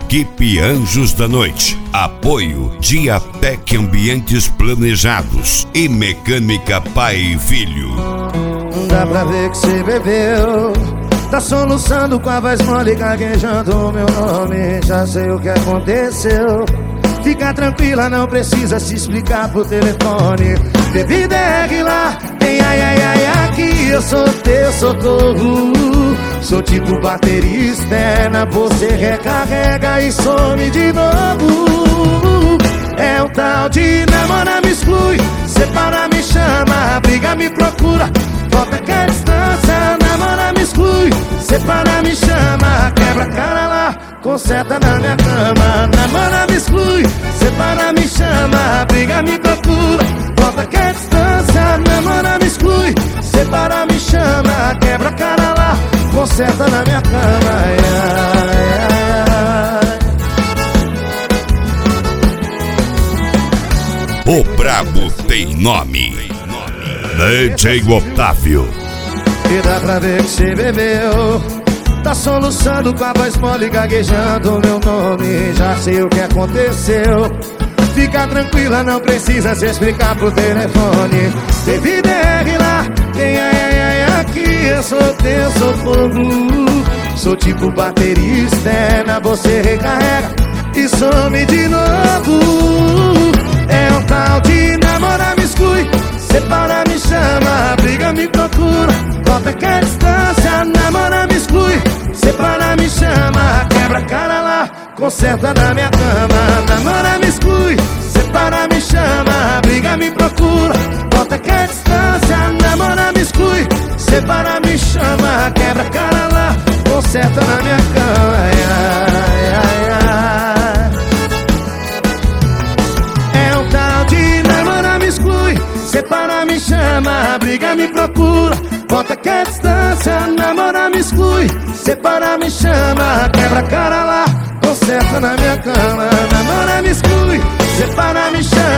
Equipe Anjos da Noite. Apoio Diatec Ambientes Planejados e Mecânica Pai e Filho. Dá pra ver que você bebeu, tá soluçando com a voz mole, gaguejando o meu nome. Já sei o que aconteceu. Fica tranquila, não precisa se explicar por telefone. Bebida é regular, tem ai ai ai aqui. Eu sou teu socorro, sou tipo bateria externa. Você recarrega e some de novo. É o tal de namora, me exclui, separa, me chama, briga, me procura, volta que é distância. Namora, me exclui, separa, me chama, quebra a cara lá, conserta na minha cama. Namora, me exclui, separa, me chama, briga, me procura, volta que é distância. Namora, me exclui, separa, me chama, quebra a cara lá, conserta na minha cama. Ai, ai, ai. O brabo tem nome. DJ Otávio. E dá pra ver que você bebeu, tá soluçando com a voz mole, gaguejando o meu nome. Já sei o que aconteceu. Fica tranquila, não precisa se explicar por telefone. Bebida é regular, tem ai ai ai aqui. Eu sou teu socorro, sou tipo bateria externa. Você recarrega e some de novo. É um tal de namora, me exclui, separa, me chama, briga, me procura, volta que é distância. Namora, me exclui, separa, me chama, quebra a cara lá, conserta na minha cama. Namora, me exclui, separa, me chama, briga, me procura, volta que é distância. Namora, me exclui, separa, me chama, quebra a cara lá, conserta na minha cama. Ai, ai, ai, ai. É um tal de namora, me exclui, separa, me chama, briga, me procura, volta que é distância. Namora, me exclui, separa, me chama, quebra a cara lá, conserta na minha cama. Namora, me exclui, separa, me chama,